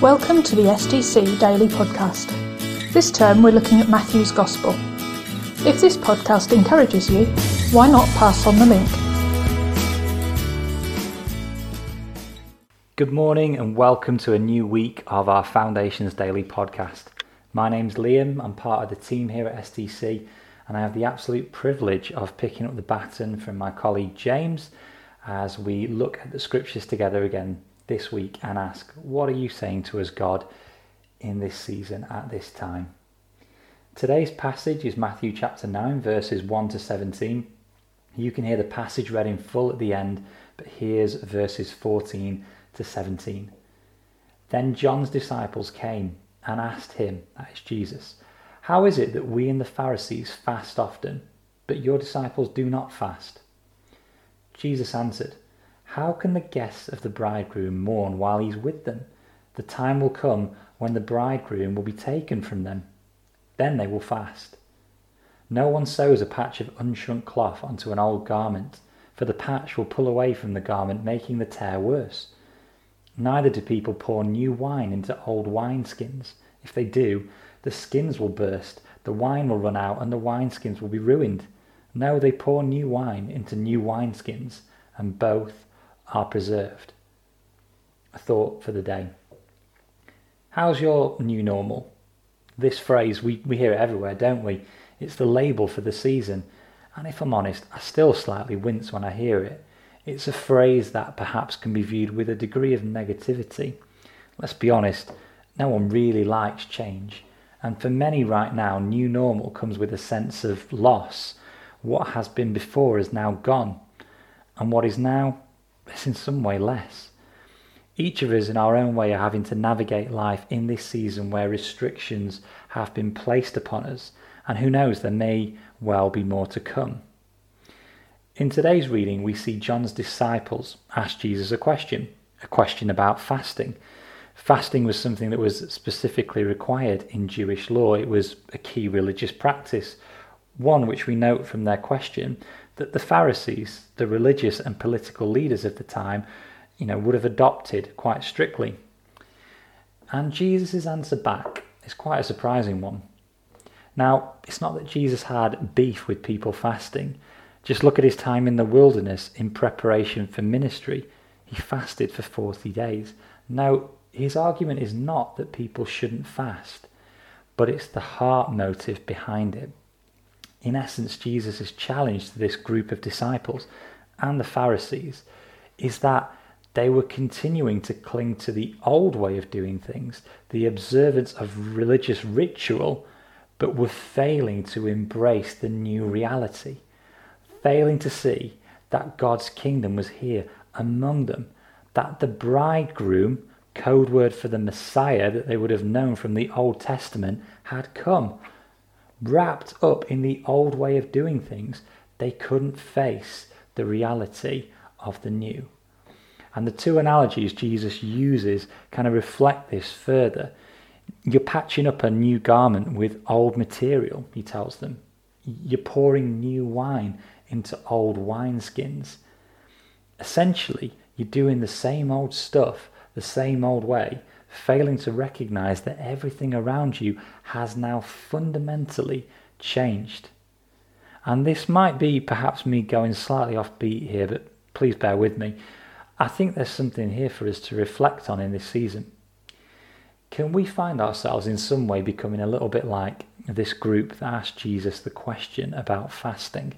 Welcome to the STC Daily Podcast. This term we're looking at Matthew's Gospel. If this podcast encourages you, why not pass on the link? Good morning and welcome to a new week of our Foundations Daily Podcast. My name's Liam, I'm part of the team here at STC, and I have the absolute privilege of picking up the baton from my colleague James as we look at the scriptures together again this week and ask, what are you saying to us, God, in this season at this time? Today's passage is Matthew chapter 9, verses 1 to 17. You can hear the passage read in full at the end, but here's verses 14 to 17. Then John's disciples came and asked him, that is Jesus, how is it that we and the Pharisees fast often, but your disciples do not fast? Jesus answered, how can the guests of the bridegroom mourn while he's with them? The time will come when the bridegroom will be taken from them. Then they will fast. No one sews a patch of unshrunk cloth onto an old garment, for the patch will pull away from the garment, making the tear worse. Neither do people pour new wine into old wineskins. If they do, the skins will burst, the wine will run out, and the wineskins will be ruined. No, they pour new wine into new wineskins, and both are preserved. A thought for the day. How's your new normal? This phrase, we hear it everywhere, don't we? It's the label for the season. And if I'm honest, I still slightly wince when I hear it. It's a phrase that perhaps can be viewed with a degree of negativity. Let's be honest, no one really likes change. And for many right now, new normal comes with a sense of loss. What has been before is now gone. And what is now is in some way less. Each of us in our own way are having to navigate life in this season where restrictions have been placed upon us. And who knows, there may well be more to come. In today's reading, we see John's disciples ask Jesus a question about fasting. Fasting was something that was specifically required in Jewish law. It was a key religious practice, one which we note from their question that the Pharisees, the religious and political leaders of the time, would have adopted quite strictly. And Jesus' answer back is quite a surprising one. Now, it's not that Jesus had beef with people fasting. Just look at his time in the wilderness in preparation for ministry. He fasted for 40 days. Now, his argument is not that people shouldn't fast, but it's the heart motive behind it. In essence, Jesus' challenge to this group of disciples and the Pharisees is that they were continuing to cling to the old way of doing things, the observance of religious ritual, but were failing to embrace the new reality, failing to see that God's kingdom was here among them, that the bridegroom, code word for the Messiah that they would have known from the Old Testament, had come. Wrapped up in the old way of doing things, they couldn't face the reality of the new. And the two analogies Jesus uses kind of reflect this further. You're patching up a new garment with old material, he tells them. You're pouring new wine into old wineskins. Essentially, you're doing the same old stuff, the same old way, failing to recognize that everything around you has now fundamentally changed. And this might be perhaps me going slightly off beat here, but please bear with me. I think there's something here for us to reflect on in this season. Can we find ourselves in some way becoming a little bit like this group that asked Jesus the question about fasting?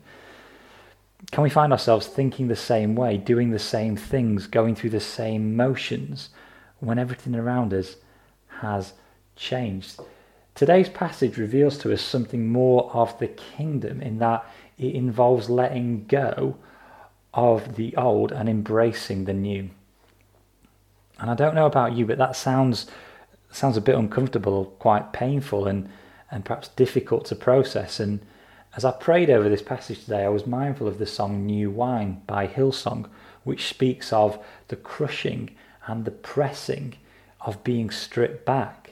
Can we find ourselves thinking the same way, doing the same things, going through the same motions, when everything around us has changed? Today's passage reveals to us something more of the kingdom in that it involves letting go of the old and embracing the new. And I don't know about you, but that sounds a bit uncomfortable, quite painful and perhaps difficult to process. And as I prayed over this passage today, I was mindful of the song New Wine by Hillsong, which speaks of the crushing and the pressing of being stripped back.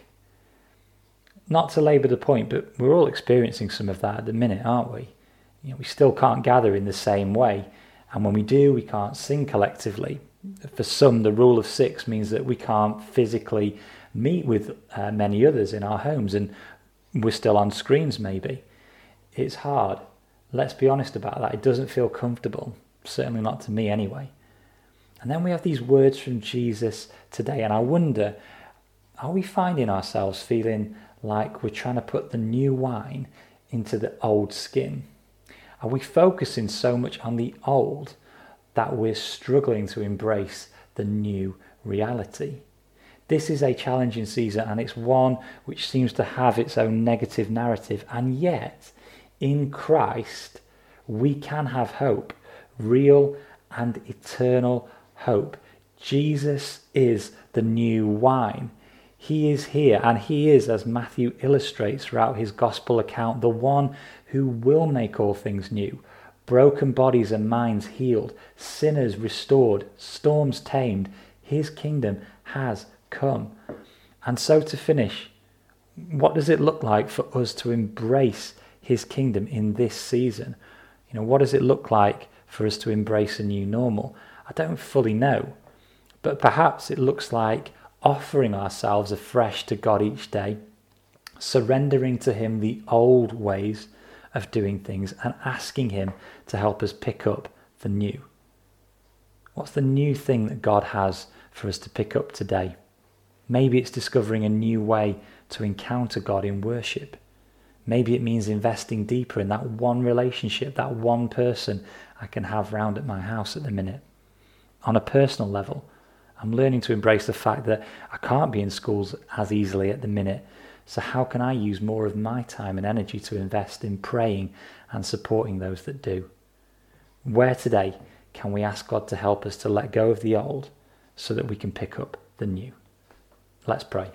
Not to labour the point, but we're all experiencing some of that at the minute, aren't we? We still can't gather in the same way, and when we do, we can't sing collectively. For some, the rule of 6 means that we can't physically meet with many others in our homes, and we're still on screens maybe. It's hard. Let's be honest about that. It doesn't feel comfortable, certainly not to me anyway. And then we have these words from Jesus today, and I wonder, are we finding ourselves feeling like we're trying to put the new wine into the old skin? Are we focusing so much on the old that we're struggling to embrace the new reality? This is a challenging season, and it's one which seems to have its own negative narrative, and yet in Christ we can have hope, real and eternal hope. Jesus is the new wine. He is here, and he is, as Matthew illustrates throughout his gospel account, the one who will make all things new. Broken bodies and minds healed, sinners restored, storms tamed. His kingdom has come. And so to finish, what does it look like for us to embrace his kingdom in this season? What does it look like for us to embrace a new normal? I don't fully know, but perhaps it looks like offering ourselves afresh to God each day, surrendering to him the old ways of doing things and asking him to help us pick up the new. What's the new thing that God has for us to pick up today? Maybe it's discovering a new way to encounter God in worship. Maybe it means investing deeper in that one relationship, that one person I can have round at my house at the minute. On a personal level, I'm learning to embrace the fact that I can't be in schools as easily at the minute. So how can I use more of my time and energy to invest in praying and supporting those that do? Where today can we ask God to help us to let go of the old so that we can pick up the new? Let's pray.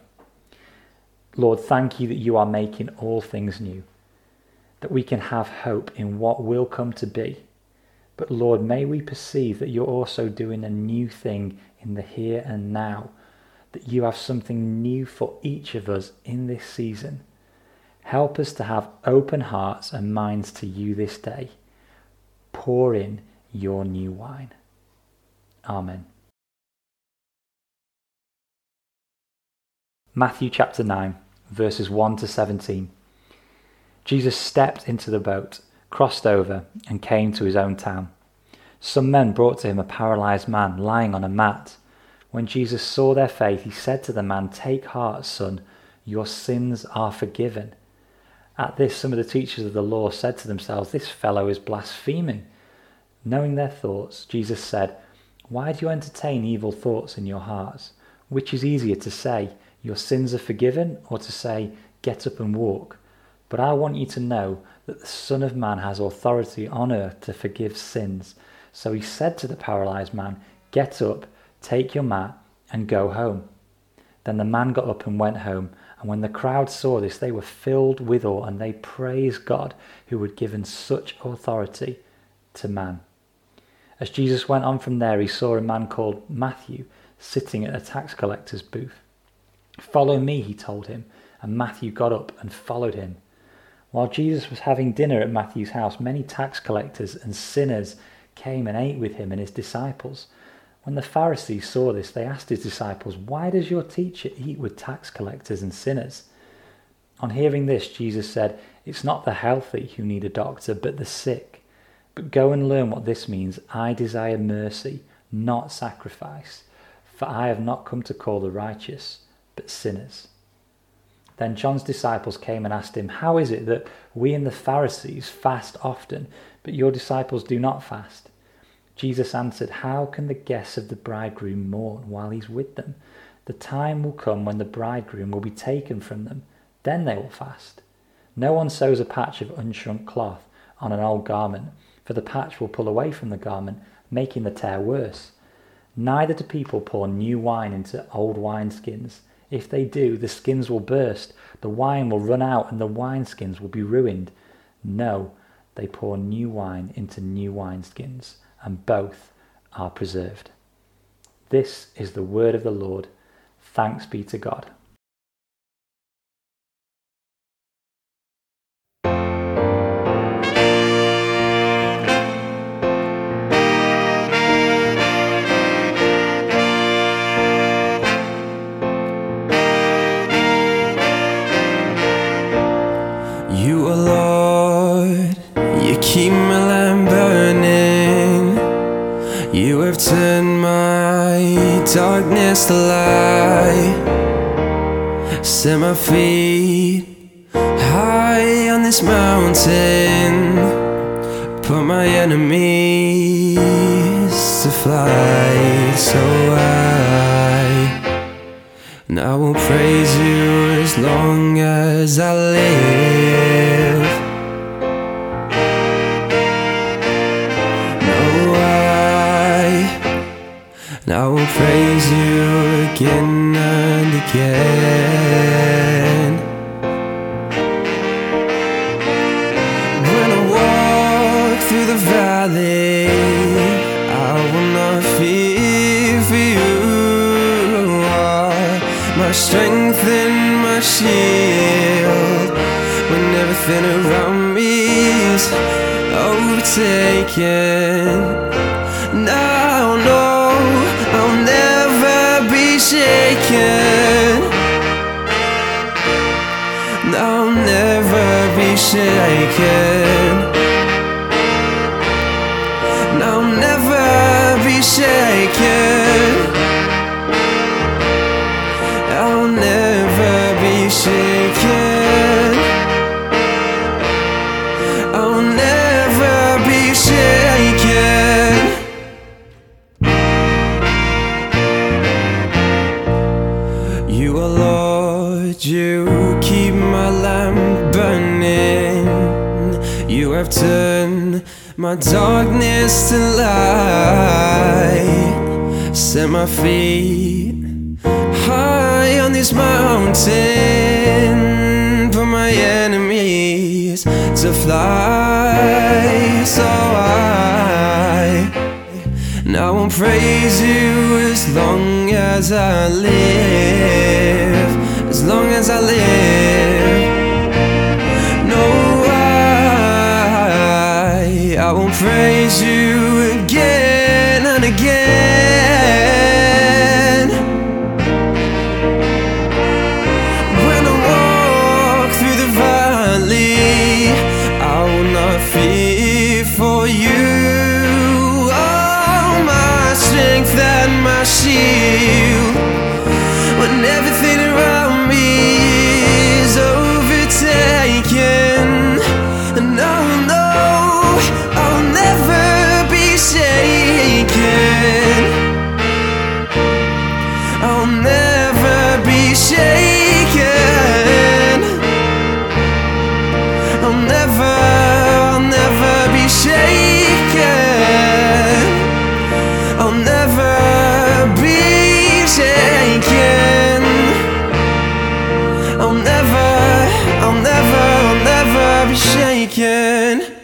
Lord, thank you that you are making all things new, that we can have hope in what will come to be. But Lord, may we perceive that you're also doing a new thing in the here and now, that you have something new for each of us in this season. Help us to have open hearts and minds to you this day. Pour in your new wine. Amen. Matthew chapter 9, verses 1 to 17. Jesus stepped into the boat, crossed over, and came to his own town. Some men brought to him a paralyzed man lying on a mat. When Jesus saw their faith, he said to the man, "Take heart, son, your sins are forgiven." At this, some of the teachers of the law said to themselves, "This fellow is blaspheming." Knowing their thoughts, Jesus said, "Why do you entertain evil thoughts in your hearts? Which is easier to say, 'Your sins are forgiven,' or to say, 'Get up and walk'? But I want you to know that the Son of Man has authority on earth to forgive sins." So he said to the paralyzed man, "Get up, take your mat, and go home." Then the man got up and went home, and when the crowd saw this, they were filled with awe, and they praised God who had given such authority to man. As Jesus went on from there, he saw a man called Matthew sitting at a tax collector's booth. "Follow me," he told him, and Matthew got up and followed him. While Jesus was having dinner at Matthew's house, many tax collectors and sinners came and ate with him and his disciples. When the Pharisees saw this, they asked his disciples, "Why does your teacher eat with tax collectors and sinners?" On hearing this, Jesus said, "It's not the healthy who need a doctor, but the sick. But go and learn what this means. I desire mercy, not sacrifice, for I have not come to call the righteous, but sinners." Then John's disciples came and asked him, "How is it that we and the Pharisees fast often, but your disciples do not fast?" Jesus answered, "How can the guests of the bridegroom mourn while he's with them? The time will come when the bridegroom will be taken from them. Then they will fast. No one sews a patch of unshrunk cloth on an old garment, for the patch will pull away from the garment, making the tear worse. Neither do people pour new wine into old wineskins. If they do, the skins will burst, the wine will run out, and the wineskins will be ruined. No, they pour new wine into new wineskins, and both are preserved." This is the word of the Lord. Thanks be to God. just a lie. Set my feet high on this mountain, put my enemies to flight so high. And I will praise you as long as I live. And I will praise you again and again. When I walk through the valley, I will not fear, for you are my strength and my shield. When everything around me is overtaken, now I know I'll never be shaken. I'll never be shaken. I'll never be shaken. I'll never be shaken. I'll never be shaken. You are Lord, you keep my lamp burning. You have turned my darkness to light. Set my feet high on this mountain, put my enemies to fly so high. And I won't praise you as long as I live, as long as I live. No, I won't praise you again and again. When I walk through the valley, I will not fear, for you are my strength and my shield. When everything around me is overtaken, and I'll know I'll never be shaken. I'll never be shaken. I'll never be shaken. I'll never be shaken. I'll never be shaken.